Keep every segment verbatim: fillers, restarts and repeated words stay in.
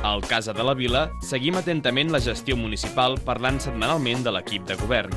Al Casa de la Vila seguim atentament la gestió municipal parlant setmanalment de l'equip de govern.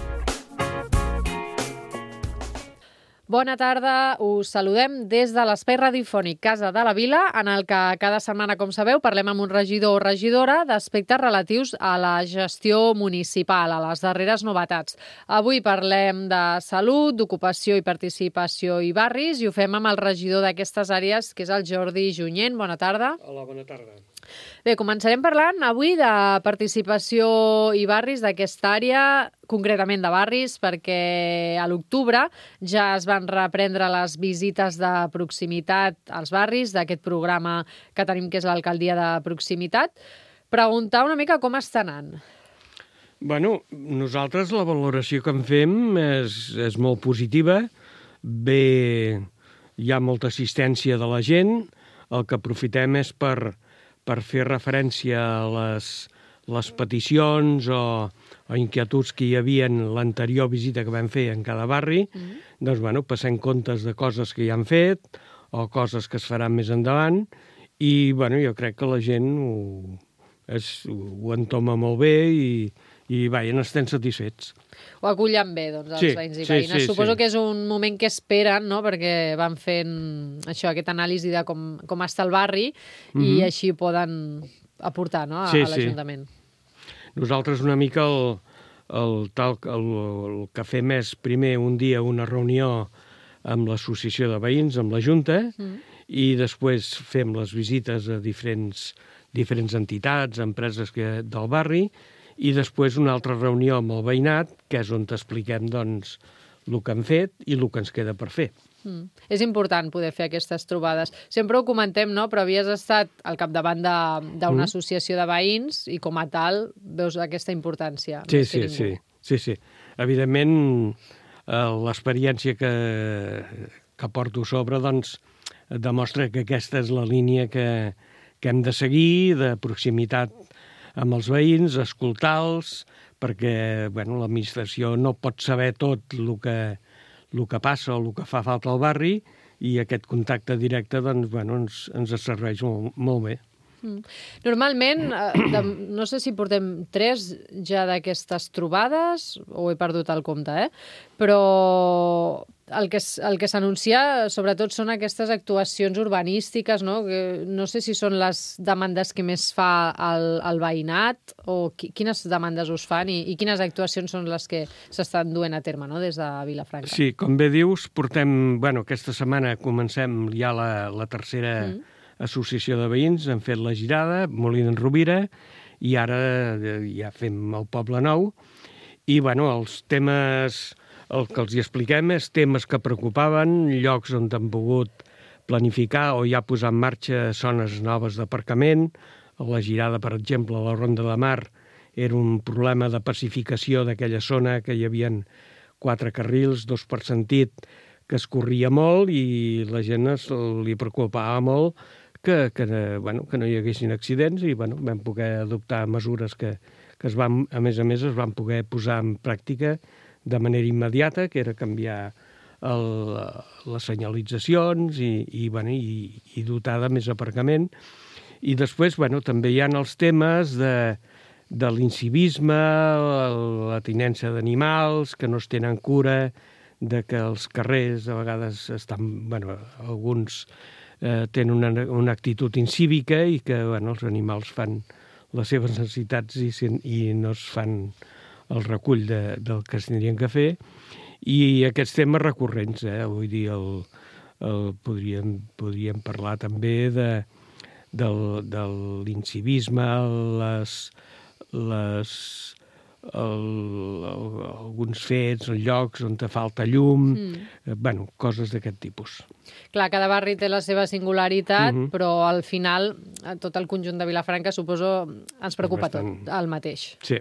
Bona tarda, us saludem des de l'espai radiofònic Casa de la Vila, en el que cada setmana, com sabeu, parlem amb un regidor o regidora d'aspectes relatius a la gestió municipal, a les darreres novetats. Avui parlem de salut, d'ocupació i participació i barris, i ho fem amb el regidor d'aquestes àrees, que és el Jordi Junyent. Bona tarda. Hola, bona tarda. Bé, començarem parlant avui de participació i barris d'aquesta àrea, concretament de barris, perquè a l'octubre ja es van reprendre les visites de proximitat als barris d'aquest programa que tenim, que és l'Alcaldia de Proximitat. Preguntar una mica com està anant. Bueno, nosaltres la valoració que en fem és, és molt positiva. Bé, hi ha molta assistència de la gent. El que aprofitem és per... per fer referència a les, les peticions o, o inquietuds que hi havia en l'anterior visita que vam fer en cada barri, mm-hmm. doncs, bueno, passem comptes de coses que ja han fet o coses que es faran més endavant i, bueno, jo crec que la gent ho, és, ho entoma molt bé i, i vaja, estem satisfets. Ho acullen bé, doncs, els sí, veïns i veïnes. Sí, sí, Suposo sí. que és un moment que esperen, no?, perquè van fent això, aquest anàlisi de com, com està el barri mm-hmm. i així poden aportar, no?, a, sí, a l'Ajuntament. Sí. Nosaltres una mica el, el, tal, el, el que fem és primer un dia una reunió amb l'associació de veïns, amb la Junta, mm. i després fem les visites a diferents, diferents entitats, empreses que, del barri, i després una altra reunió amb el veïnat, que és on t'expliquem doncs, el que han fet i el que ens queda per fer. Mm. És important poder fer aquestes trobades. Sempre ho comentem, no?, però havies estat al capdavant d'una mm. associació de veïns i com a tal veus aquesta importància. Sí, sí, sí, sí, sí. Evidentment, eh, l'experiència que, que porto sobre doncs, demostra que aquesta és la línia que, que hem de seguir, de proximitat amb els veïns, escoltar-los, perquè bueno, l'administració no pot saber tot el que, el que passa o el que fa falta al barri i aquest contacte directe doncs, bueno, ens, ens serveix molt, molt bé. Normalment, de, no sé si portem tres ja d'aquestes trobades, o he perdut el compte, eh? Però el que, el que s'anuncia sobretot són aquestes actuacions urbanístiques, no? Que no sé si són les demandes que més fa el, el veïnat o qui, quines demandes us fan i, i quines actuacions són les que s'estan duent a terme, no?, des de Vilafranca. Sí, com bé dius, portem, bueno, aquesta setmana comencem ja la, la tercera mm. associació de veïns, hem fet la girada, Molina en Rovira, i ara ja fem el Poble Nou. I, bueno, els temes, el que els hi expliquem és temes que preocupaven, llocs on han pogut planificar o ja posar en marxa zones noves d'aparcament. La girada, per exemple, a la Ronda de Mar, era un problema de pacificació d'aquella zona, que hi havia quatre carrils, dos per sentit, que es corria molt i la gent es, li preocupava molt que, que, bueno, que no hi haguessin accidents i bueno, vam poder adoptar mesures que, que es van, a més a més es van poder posar en pràctica de manera immediata, que era canviar el, les senyalitzacions i, i, bueno, i, i dotar de més aparcament. I després bueno, també hi ha els temes de, de l'incivisme, la tinença d'animals, que no es tenen cura, de que els carrers a vegades estan, bueno, alguns eh, tenen una, una actitud incívica i que bueno, els animals fan les seves necessitats i, i no es fan el recull de, del que es tindrien que fer. I aquests temes recurrents, eh, vull dir, el, el, podríem, podríem parlar també de, del, de l'incivisme, les, les, el, el, alguns fets, llocs on te falta llum, mm. eh, bueno, coses d'aquest tipus. Clar, cada barri té la seva singularitat, mm-hmm. però al final tot el conjunt de Vilafranca, suposo, ens preocupa bastant... tot el mateix. Sí.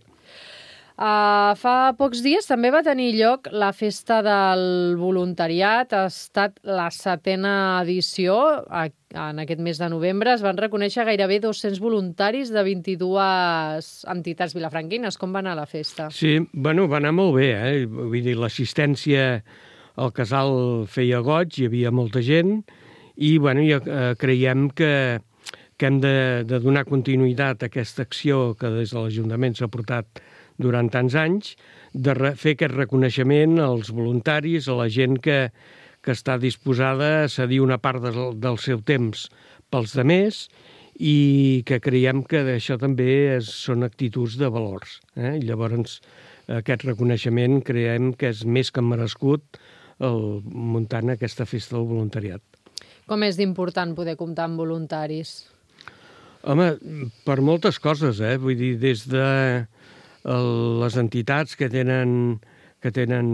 Uh, fa pocs dies també va tenir lloc la Festa del Voluntariat. Ha estat la setena edició. En aquest mes de novembre es van reconèixer gairebé dos-cents voluntaris de vint-i-dues entitats vilafranquines. Com va anar la festa? Sí, bueno, va anar molt bé, eh? Vull dir, l'assistència al casal feia goig, hi havia molta gent, i bueno, ja, eh, creiem que, que hem de, de donar continuïtat a aquesta acció que des de l'Ajuntament s'ha portat durant tants anys, de re, fer aquest reconeixement als voluntaris, a la gent que, que està disposada a cedir una part del, del seu temps pels demés, i que creiem que això també és, són actituds de valors. Eh? Llavors, aquest reconeixement creiem que és més que merescut el, muntant aquesta festa del voluntariat. Com és d'important poder comptar amb voluntaris? Home, per moltes coses, eh? Vull dir, des de el, les entitats que tenen, que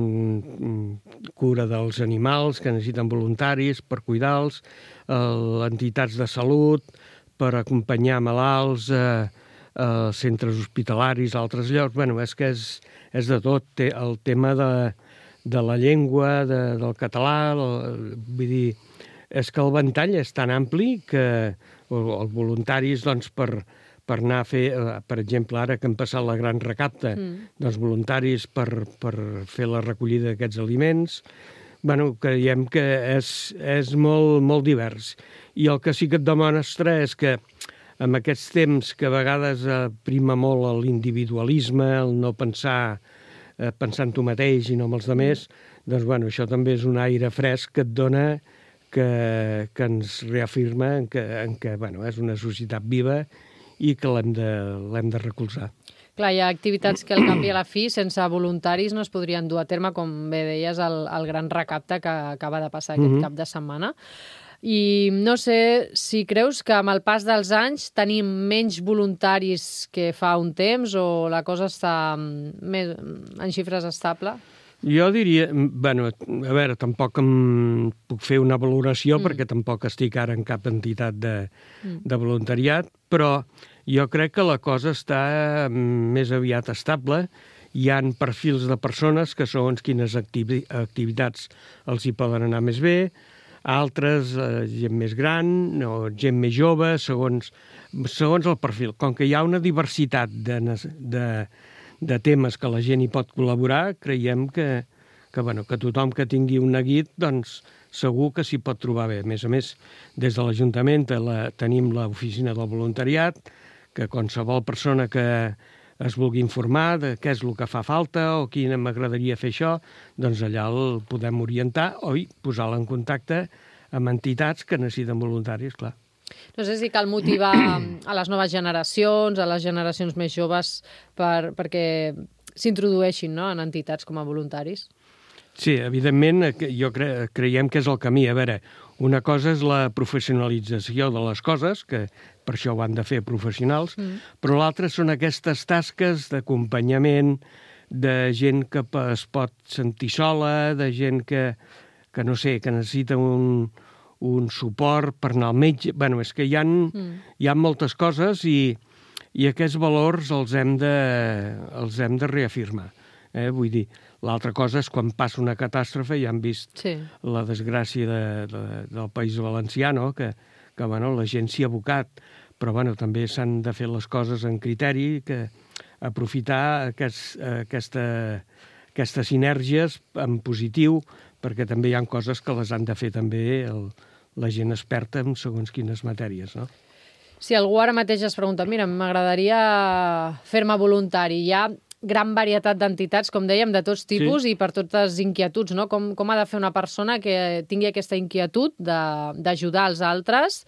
tenen cura dels animals, que necessiten voluntaris per cuidar-los, entitats de salut, per acompanyar malalts a, a centres hospitalaris, a altres llocs. Bueno, és que és, és de tot. El tema de, de la llengua, de, del català, el, vull dir, és que el ventall és tan ampli que els voluntaris, doncs, per, per anar a fer, per exemple, ara que han passat la gran recapta, mm. doncs voluntaris per, per fer la recollida d'aquests aliments. Bueno, creiem que és, és molt, molt divers. I el que sí que et demostra és que en aquests temps que a vegades prima molt l'individualisme, el no pensar, eh, pensar en tu mateix i no en els altres, doncs bueno, això també és un aire fresc que et dona, que, que ens reafirma en que, en que bueno, és una societat viva i que l'hem de, l'hem de recolzar. Clar, hi ha activitats que al cap i a la fi, sense voluntaris, no es podrien dur a terme, com bé deies, el, el gran recapte que acaba de passar aquest mm-hmm. cap de setmana. I no sé si creus que amb el pas dels anys tenim menys voluntaris que fa un temps o la cosa està més, en xifres estable? Jo diria, bueno, a veure, tampoc em puc fer una valoració mm. perquè tampoc estic ara en cap entitat de, mm. de voluntariat, però jo crec que la cosa està més aviat estable. Hi ha perfils de persones que segons quines activi- activitats els hi poden anar més bé, altres eh, gent més gran o gent més jove, segons, segons el perfil. Com que hi ha una diversitat de, de, de temes que la gent hi pot col·laborar, creiem que, que, bueno, que tothom que tingui un neguit, doncs segur que s'hi pot trobar bé. A més a més, des de l'Ajuntament la, tenim l'oficina del voluntariat, que qualsevol persona que es vulgui informar de què és el que fa falta o quina m'agradaria fer això, doncs allà el podem orientar o posar-la en contacte amb entitats que necessiten voluntaris, clar. No sé si cal motivar a les noves generacions, a les generacions més joves, per, perquè s'introdueixin, no?, en entitats com a voluntaris. Sí, evidentment, jo cre creiem que és el camí. A veure, una cosa és la professionalització de les coses, que per això ho han de fer professionals, mm. però l'altra són aquestes tasques d'acompanyament, de gent que es pot sentir sola, de gent que, que no sé, que necessita un, un suport per anar al metge. Bueno, és que hi ha, mm. hi ha moltes coses i, i aquests valors els hem de, els hem de reafirmar. Eh? Vull dir, l'altra cosa és quan passa una catàstrofe, ja hem vist sí. la desgràcia de, de, del País Valencià, no? que, que bueno, la gent s'hi ha abocat, però bueno, també s'han de fer les coses en criteri, que aprofitar aquest, aquesta, aquestes sinergies en positiu, perquè també hi ha coses que les han de fer també el, la gent experta en segons quines matèries, no? Si algú ara mateix es pregunta, mira, m'agradaria fer-me voluntari, hi ha gran varietat d'entitats, com dèiem, de tots tipus sí. i per totes inquietuds, no? Com, com ha de fer una persona que tingui aquesta inquietud d'ajudar els altres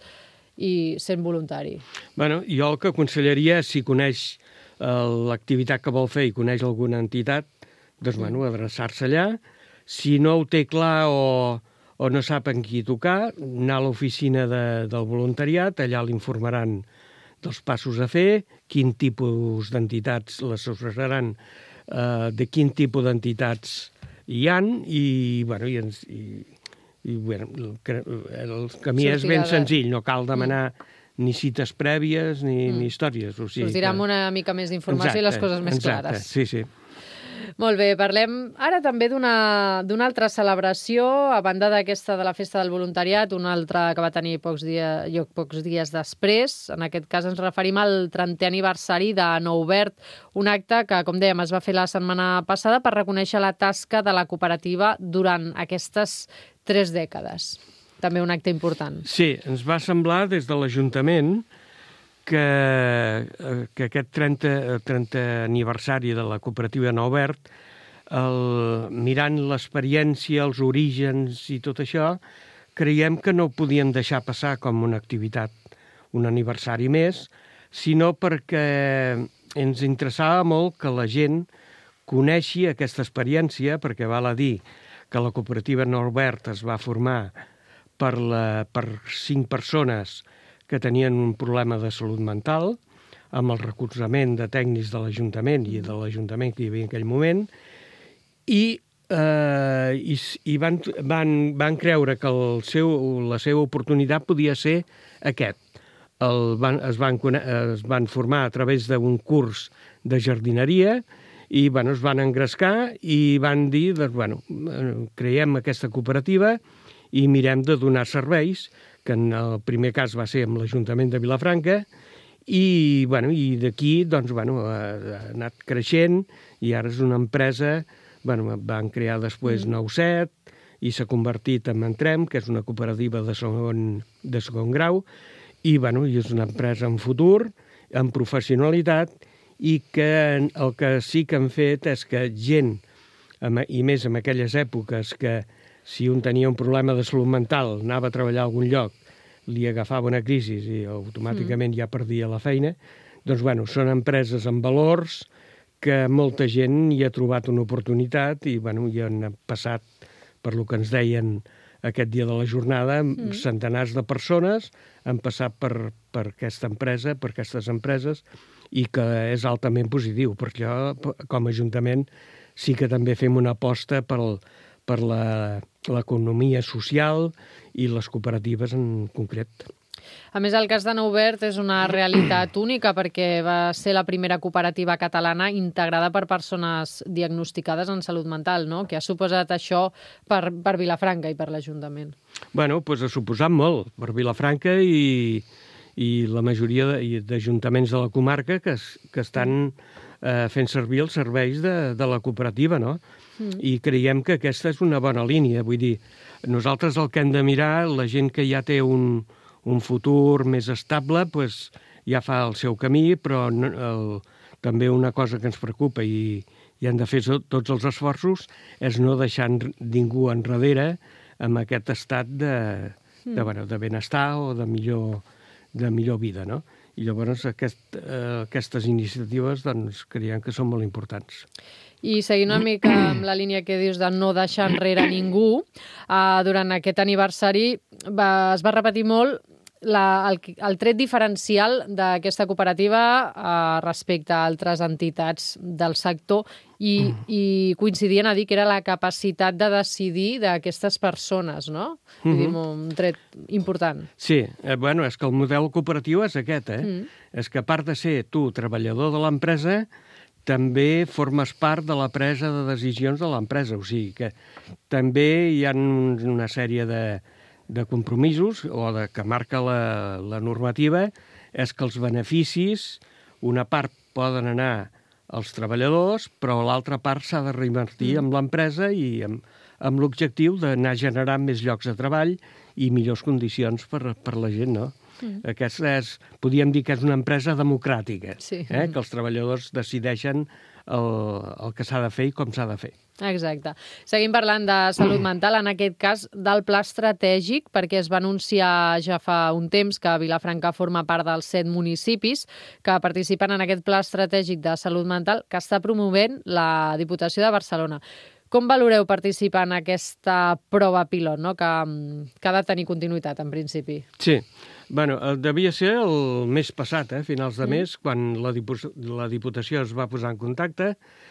i sent voluntari? Bueno, jo el que aconsellaria, si coneix eh, l'activitat que vol fer i coneix alguna entitat, doncs, bueno, adreçar-se allà. Si no ho té clar o, o no sap en qui tocar, anar a l'oficina de, del voluntariat, allà l'informaran dels passos a fer, quin tipus d'entitats l'associaran, eh, de quin tipus d'entitats hi han, i, bueno, i, i, i bueno, el, el camí Sortirà és ben de... senzill, no cal demanar mm. ni cites prèvies ni, mm. ni històries. O sigui Sortirà que... amb una mica més d'informació i les coses més exacte, clares. Sí, sí. Molt bé, parlem ara també d'una d'una altra celebració, a banda d'aquesta de la Festa del Voluntariat, una altra que va tenir pocs dies, lloc pocs dies després. En aquest cas ens referim al trentè aniversari de Nou Verd, un acte que, com dèiem, es va fer la setmana passada per reconèixer la tasca de la cooperativa durant aquestes tres dècades. També un acte important. Sí, ens va semblar des de l'Ajuntament que, que aquest trenta, trenta aniversari de la cooperativa Norbert, el, mirant l'experiència, els orígens i tot això, creiem que no ho podíem deixar passar com una activitat, un aniversari més, sinó perquè ens interessava molt que la gent coneixi aquesta experiència, perquè val a dir que la cooperativa Norbert es va formar per, la, per cinc persones que tenien un problema de salut mental, amb el recolzament de tècnics de l'Ajuntament i de l'Ajuntament que hi havia en aquell moment, i, eh, i, i van, van, van creure que el seu, la seva oportunitat podia ser aquest. El van, es, van, es van formar a través d'un curs de jardineria i bueno, es van engrescar i van dir, doncs, bueno, creiem aquesta cooperativa i mirem de donar serveis, que en el primer cas va ser amb l'Ajuntament de Vilafranca, i, bueno, i d'aquí doncs, bueno, ha anat creixent i ara és una empresa, bueno, van crear després mm. nou set i s'ha convertit en Entrem, que és una cooperativa de segon, de segon grau, i, bueno, i és una empresa en futur, en professionalitat, i que el que sí que han fet és que gent, i més en aquelles èpoques que si un tenia un problema de salut mental, anava a treballar a algun lloc, li agafava una crisi i automàticament mm. ja perdia la feina, doncs, bueno, són empreses amb valors que molta gent hi ha trobat una oportunitat i, bueno, hi han passat, per lo que ens deien aquest dia de la jornada, mm. centenars de persones han passat per, per aquesta empresa, per aquestes empreses, i que és altament positiu, perquè com a Ajuntament sí que també fem una aposta per, per l'economia social i les cooperatives en concret. A més, el cas de Norbert és una realitat única perquè va ser la primera cooperativa catalana integrada per persones diagnosticades en salut mental, no? Què ha suposat això per, per Vilafranca i per l'Ajuntament? Bueno, doncs ha suposat molt per Vilafranca i, i la majoria d'ajuntaments de la comarca que, que estan eh, fent servir els serveis de, de la cooperativa, no? Mm. I creiem que aquesta és una bona línia. Vull dir, nosaltres el que hem de mirar, la gent que ja té un un futur més estable, pues, ja fa el seu camí, però el, també una cosa que ens preocupa i, i hem de fer tots els esforços és no deixar ningú enrere amb aquest estat de, de, bueno, de benestar o de millor, de millor vida, no? I llavors aquest, eh, aquestes iniciatives doncs, creiem que són molt importants. I seguint una mica amb la línia que dius de no deixar enrere ningú, eh, durant aquest aniversari va, es va repetir molt la, el, el tret diferencial d'aquesta cooperativa eh, respecte a altres entitats del sector i, i coincidien a dir que era la capacitat de decidir d'aquestes persones, no? Mm-hmm. Vull dir, un tret important. Sí, eh, bueno, és que el model cooperatiu és aquest, eh? Mm. És que a part de ser tu treballador de l'empresa, també formes part de la presa de decisions de l'empresa. O sigui que també hi ha una sèrie de, de compromisos o de, que marca la, la normativa, és que els beneficis, una part poden anar als treballadors, però l'altra part s'ha de reinvertir mm. amb l'empresa i amb, amb l'objectiu d'anar generant més llocs de treball i millors condicions per, per la gent, no? Mm. Aquesta és, podríem dir que és una empresa democràtica, sí. eh? Que els treballadors decideixen el, el que s'ha de fer i com s'ha de fer. Exacte. Seguim parlant de salut mental, en aquest cas del pla estratègic, perquè es va anunciar ja fa un temps que Vilafranca forma part dels set municipis que participen en aquest pla estratègic de salut mental que està promovent la Diputació de Barcelona. Com valoreu participar en aquesta prova pilot, no? que, que ha de tenir continuïtat, en principi? Sí. Bueno, devia ser el mes passat, eh, finals de mes, mm. quan la, Dipu- la Diputació es va posar en contacte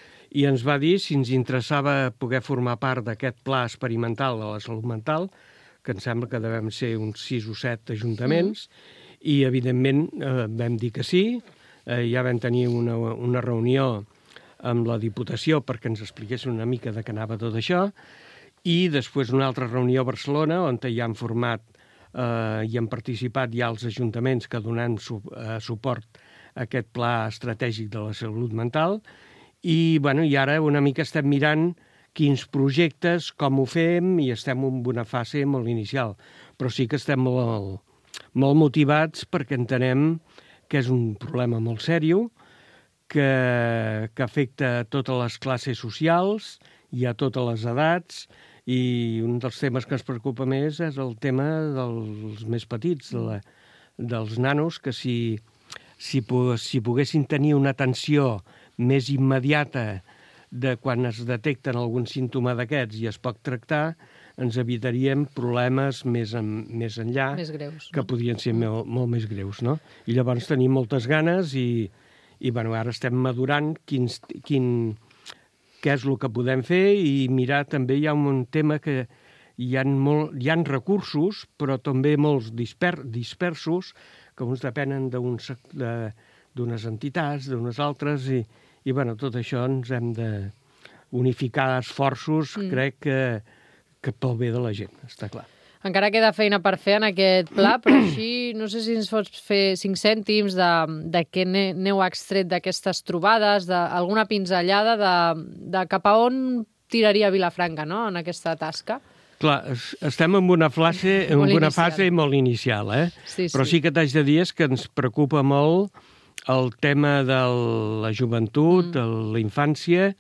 i ens va dir si ens interessava poder formar part d'aquest pla experimental de la salut mental, que em sembla que devem ser uns sis o set ajuntaments, mm. i evidentment eh, vam dir que sí, eh, ja vam tenir una, una reunió amb la Diputació perquè ens expliquessin una mica de què anava tot això, i després una altra reunió a Barcelona on ja han format eh, i han participat ja els ajuntaments que donen su, eh, suport a aquest pla estratègic de la salut mental, i, bueno, i ara una mica estem mirant quins projectes, com ho fem, i estem en una fase molt inicial. Però sí que estem molt, molt motivats perquè entenem que és un problema molt sèrio, que, que afecta a totes les classes socials i a totes les edats, i un dels temes que ens preocupa més és el tema dels més petits, de la, dels nanos, que si, si, si poguessin tenir una atenció més immediata de quan es detecten algun símptoma d'aquests i es pot tractar, ens evitaríem problemes més, en, més enllà, més greus, que no? podrien ser mm. molt, molt més greus, no? I llavors tenim moltes ganes i, i bueno, ara estem madurant quins, quin, què és el que podem fer, i mirar també hi ha un tema que hi ha, molt, hi ha recursos, però també molts disper, dispersos, que uns depenen d'unes de, entitats, d'unes altres, i, i bueno, tot això ens hem de unificar esforços, mm. crec que, que pel bé de la gent, està clar. Encara queda feina per fer en aquest pla, però així no sé si ens pots fer cinc cèntims de, de què n'heu extret d'aquestes trobades, d'alguna pinzellada de, de cap a on tiraria Vilafranca, no?, en aquesta tasca. Clar, estem en una, fase, en una fase molt inicial, eh? Sí, sí. Però sí que t'haig de dir que ens preocupa molt el tema de la joventut, mm. de la infància,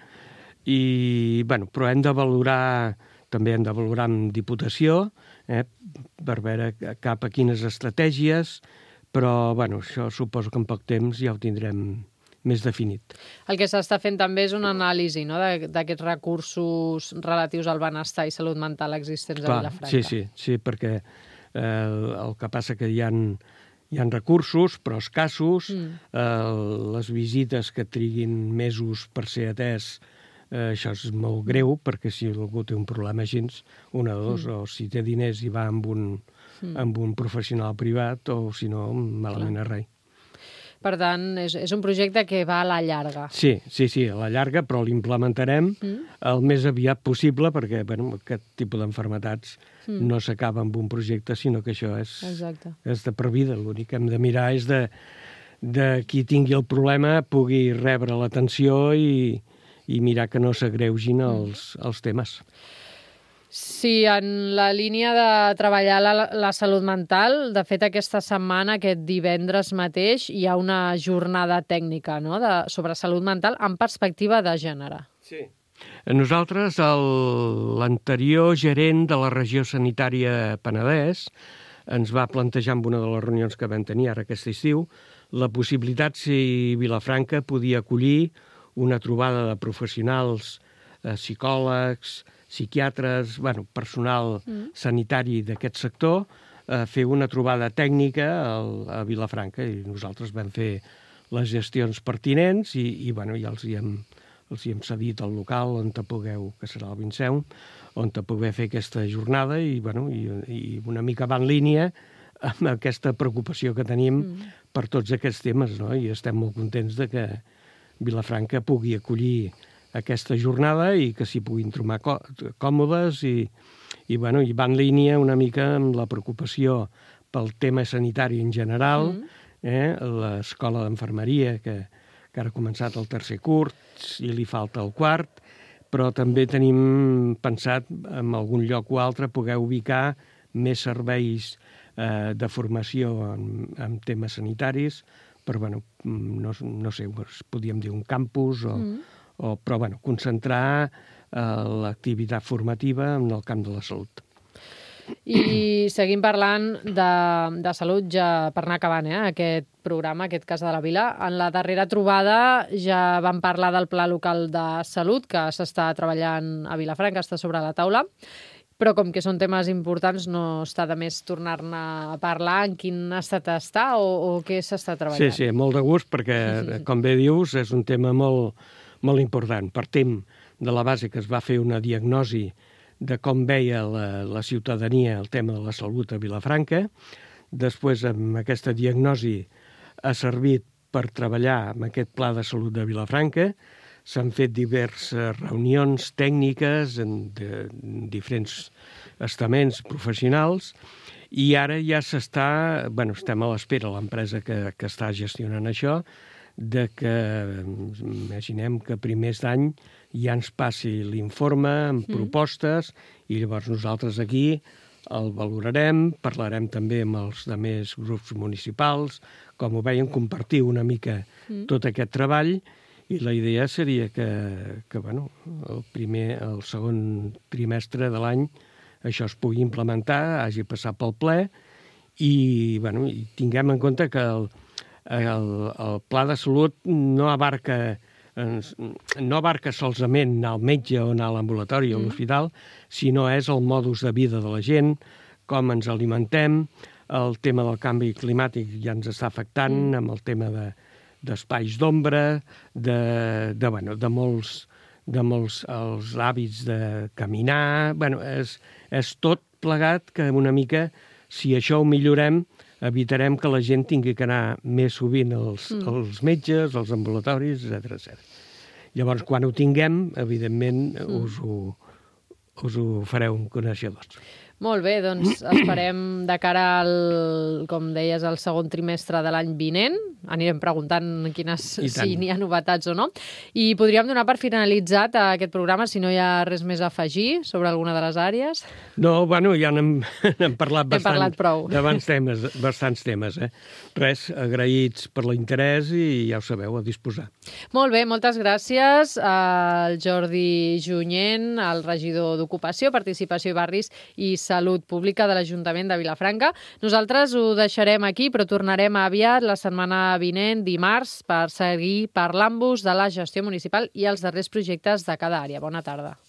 i, bueno, però hem de valorar, també hem de valorar amb Diputació, eh, per veure cap a quines estratègies, però, bueno, això suposo que en poc temps ja ho tindrem més definit. El que s'està fent també és una anàlisi, no?, d'aquests recursos relatius al benestar i salut mental existents Clar, a Vilafranca. Sí, sí, sí, perquè eh, el que passa que hi ha, hi ha recursos, però escassos, mm. eh, les visites que triguin mesos per ser atès, eh, això és molt greu, perquè si algú té un problema així, una o dos, mm. o si té diners i va amb un, mm. amb un professional privat, o si no, malament a res. Per tant, és, és un projecte que va a la llarga. Sí, sí, sí, a la llarga, però l'implementarem mm. el més aviat possible, perquè bueno, aquest tipus d'enfermetats mm. no s'acaba amb un projecte, sinó que això és, és de per vida. L'únic que hem de mirar és de, de qui tingui el problema pugui rebre l'atenció i, i mirar que no s'agreugin els, mm. els temes. Sí, en la línia de treballar la, la salut mental, de fet aquesta setmana, aquest divendres mateix, hi ha una jornada tècnica, no?, de, sobre salut mental en perspectiva de gènere. Sí. Nosaltres, l'anterior gerent de la regió sanitària Penedès ens va plantejar en una de les reunions que vam tenir ara aquest estiu la possibilitat si Vilafranca podia acollir una trobada de professionals, eh, psicòlegs, psiquiatres, bueno, personal mm. sanitari d'aquest sector, eh, fer una trobada tècnica al, a Vilafranca, i nosaltres vam fer les gestions pertinents i, i, bueno, ja els hi, hem, els hi hem cedit al local on te pugueu, que serà el Vinceum, on te pugueu fer aquesta jornada i, bueno, i, i una mica va en línia amb aquesta preocupació que tenim mm. per tots aquests temes, no? I estem molt contents de que Vilafranca pugui acollir aquesta jornada i que s'hi puguin trobar còmodes i, i, bueno, i va en línia una mica amb la preocupació pel tema sanitari en general, mm. eh? L'escola d'enfermeria, que, que ara ha començat el tercer curs i li falta el quart, però també tenim pensat en algun lloc o altre poder ubicar més serveis eh, de formació en, en temes sanitaris, però bueno, no, no sé, podríem dir un campus o... Mm. O, però, bueno, concentrar eh, l'activitat formativa en el camp de la salut. I seguim parlant de, de salut, ja per anar acabant, eh, aquest programa, aquest Casa de la Vila. En la darrera trobada ja vam parlar del Pla Local de Salut, que s'està treballant a Vilafranca, està sobre la taula, però com que són temes importants no està de més tornar-ne a parlar en quin estat està o, o què s'està treballant. Sí, sí, molt de gust, perquè, com bé dius, és un tema molt... molt important. Partim de la base que es va fer una diagnosi de com veia la, la ciutadania el tema de la salut a Vilafranca. Després, amb aquesta diagnosi, ha servit per treballar amb aquest pla de salut de Vilafranca. S'han fet diverses reunions tècniques en, de, en diferents estaments professionals i ara ja s'està... Bueno, estem a l'espera, l'empresa que, que està gestionant això, de que, imaginem que a primers d'any ja ens passi l'informe amb mm. propostes i llavors nosaltres aquí el valorarem, parlarem també amb els altres grups municipals, com ho veiem, compartir una mica mm. tot aquest treball, i la idea seria que, que bueno, el primer, el segon trimestre de l'any això es pugui implementar, hagi passat pel ple, i, bueno, i tinguem en compte que el, el, el pla de salut no abarca no abarca solament anar al metge o anar a l'ambulatori o a l'hospital, sinó és el modus de vida de la gent, com ens alimentem, el tema del canvi climàtic ja ens està afectant, mm. amb el tema de, d'espais d'ombra, de, de, bueno, de molts, de molts els hàbits de caminar. Bueno, és, és tot plegat que una mica, si això ho millorem, evitarem que la gent tingui que anar més sovint als, mm. als metges, als ambulatoris, etcètera, etcètera. Llavors, quan ho tinguem, evidentment, mm. us, ho, us ho fareu coneixedors. Molt bé, doncs esperem de cara al, com deies, al segon trimestre de l'any vinent. Anirem preguntant quines, si n'hi ha novetats o no. I podríem donar per finalitzat aquest programa, si no hi ha res més a afegir sobre alguna de les àrees. No, bueno, ja n'hem, n'hem parlat bastant. Hem parlat prou. D'abans temes, bastants temes, eh? Res, agraïts per l'interès i ja ho sabeu, a disposar. Molt bé, moltes gràcies al Jordi Junyent, el regidor d'Ocupació, Participació i Barris i Salut Pública de l'Ajuntament de Vilafranca. Nosaltres ho deixarem aquí, però tornarem aviat la setmana vinent, dimarts, per seguir parlant-vos de la gestió municipal i els darrers projectes de cada àrea. Bona tarda.